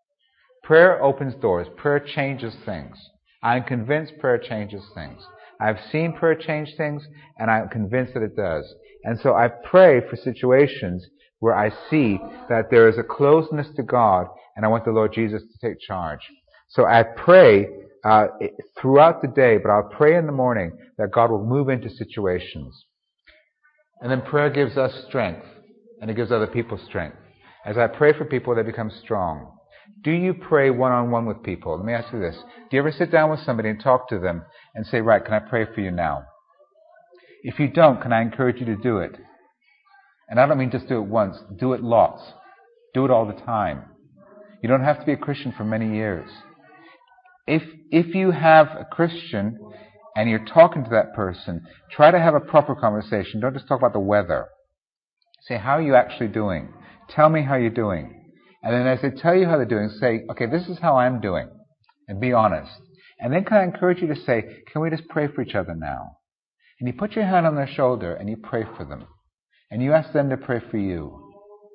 Prayer opens doors. Prayer changes things. I'm convinced prayer changes things. I've seen prayer change things, and I'm convinced that it does. And so I pray for situations where I see that there is a closeness to God, and I want the Lord Jesus to take charge. So I pray uh, throughout the day, but I'll pray in the morning that God will move into situations. And then prayer gives us strength, and it gives other people strength. As I pray for people, they become strong. Do you pray one-on-one with people? Let me ask you this. Do you ever sit down with somebody and talk to them and say, right, can I pray for you now? If you don't, can I encourage you to do it? And I don't mean just do it once. Do it lots. Do it all the time. You don't have to be a Christian for many years. If if you have a Christian and you're talking to that person, try to have a proper conversation. Don't just talk about the weather. Say, how are you actually doing? Tell me how you're doing. And then as they tell you how they're doing, say, okay, this is how I'm doing. And be honest. And then can I encourage you to say, can we just pray for each other now? And you put your hand on their shoulder and you pray for them. And you ask them to pray for you.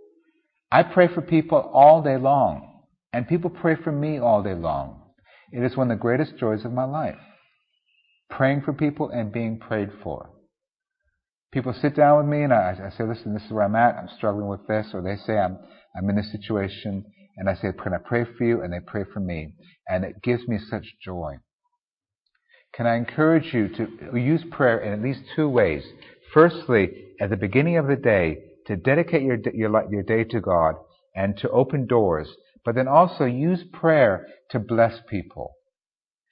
I pray for people all day long. And people pray for me all day long. It is one of the greatest joys of my life. Praying for people and being prayed for. People sit down with me and I, I say, listen, this is where I'm at. I'm struggling with this. Or they say, I'm I'm in this situation. And I say, can I pray for you? And they pray for me. And it gives me such joy. Can I encourage you to use prayer in at least two ways? Firstly, at the beginning of the day, to dedicate your your, your day to God and to open doors. But then also use prayer to bless people.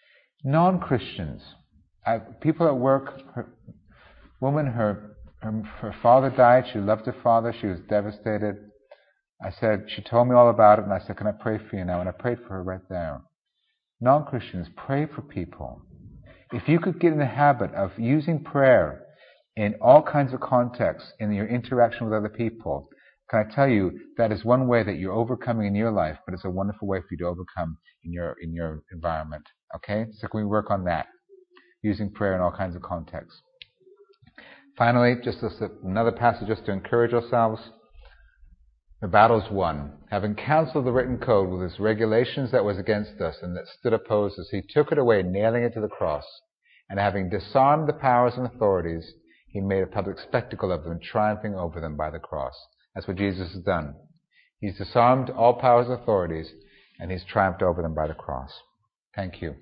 Non-Christians, I, people at work, her, woman, her, her her father died. She loved her father. She was devastated. I said, she told me all about it, and I said, can I pray for you now? And I prayed for her right there. Non-Christians, pray for people. If you could get in the habit of using prayer in all kinds of contexts in your interaction with other people, can I tell you, that is one way that you're overcoming in your life, but it's a wonderful way for you to overcome in your in your environment. Okay? So can we work on that? Using prayer in all kinds of contexts. Finally, just another passage just to encourage ourselves. The battle's won. Having cancelled the written code with its regulations that was against us and that stood opposed us, he took it away, nailing it to the cross. And having disarmed the powers and authorities, he made a public spectacle of them, triumphing over them by the cross. That's what Jesus has done. He's disarmed all powers and authorities, and he's triumphed over them by the cross. Thank you.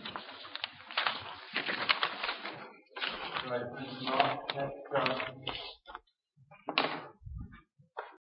Right, thanks, Mark.